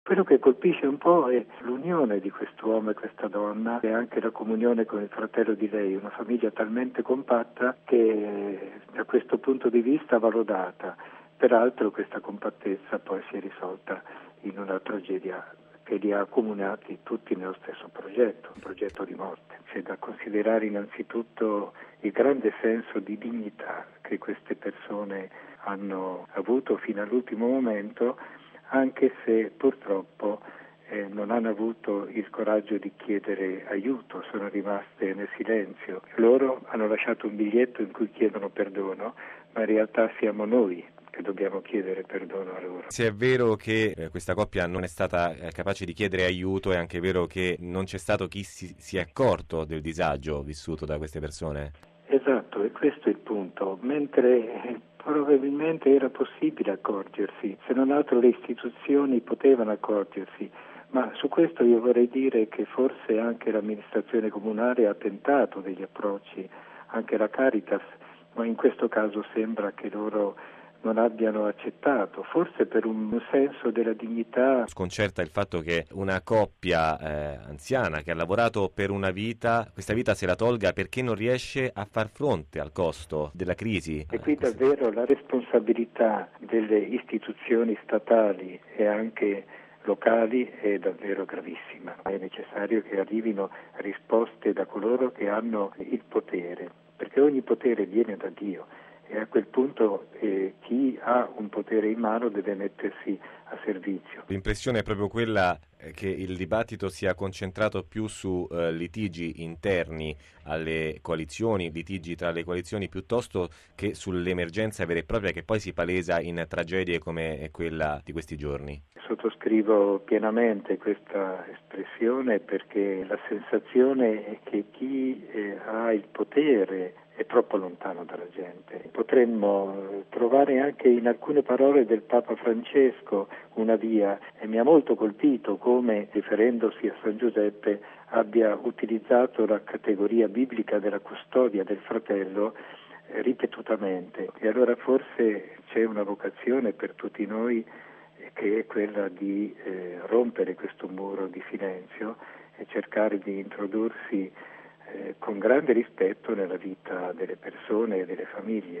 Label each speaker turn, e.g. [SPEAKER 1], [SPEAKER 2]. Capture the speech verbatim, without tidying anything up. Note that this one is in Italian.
[SPEAKER 1] Quello che colpisce un po' è l'unione di quest'uomo e questa donna e anche la comunione con il fratello di lei, una famiglia talmente compatta che da questo punto di vista va lodata. Peraltro questa compattezza poi si è risolta in una tragedia che li ha accomunati tutti nello stesso progetto, un progetto di morte. C'è da considerare innanzitutto il grande senso di dignità che queste persone hanno avuto fino all'ultimo momento, anche se purtroppo eh, non hanno avuto il coraggio di chiedere aiuto, sono rimaste nel silenzio. Loro hanno lasciato un biglietto in cui chiedono perdono, ma in realtà siamo noi che dobbiamo chiedere perdono a loro.
[SPEAKER 2] Se è vero che eh, questa coppia non è stata eh, capace di chiedere aiuto, è anche vero che non c'è stato chi si, si è accorto del disagio vissuto da queste persone?
[SPEAKER 1] Esatto, e questo è il punto. Mentre eh, probabilmente era possibile accorgersi, se non altro le istituzioni potevano accorgersi, ma su questo io vorrei dire che forse anche l'amministrazione comunale ha tentato degli approcci, anche la Caritas, ma in questo caso sembra che loro non abbiano accettato, forse per un senso della dignità.
[SPEAKER 2] Sconcerta il fatto che una coppia eh, anziana che ha lavorato per una vita, questa vita se la tolga perché non riesce a far fronte al costo della crisi.
[SPEAKER 1] E qui davvero la responsabilità delle istituzioni statali e anche locali è davvero gravissima. È necessario che arrivino risposte da coloro che hanno il potere, perché ogni potere viene da Dio. E a quel punto eh, chi ha un potere in mano deve mettersi a servizio.
[SPEAKER 2] L'impressione è proprio quella che il dibattito sia concentrato più su eh, litigi interni alle coalizioni, litigi tra le coalizioni, piuttosto che sull'emergenza vera e propria che poi si palesa in tragedie come quella di questi giorni.
[SPEAKER 1] Sottoscrivo pienamente questa espressione perché la sensazione è che chi eh, ha il potere è troppo lontano dalla gente. Potremmo trovare anche in alcune parole del Papa Francesco una via, e mi ha molto colpito come, riferendosi a San Giuseppe, abbia utilizzato la categoria biblica della custodia del fratello eh, ripetutamente. E allora forse c'è una vocazione per tutti noi che è quella di eh, rompere questo muro di silenzio e cercare di introdursi eh, con grande rispetto nella vita delle persone e delle famiglie.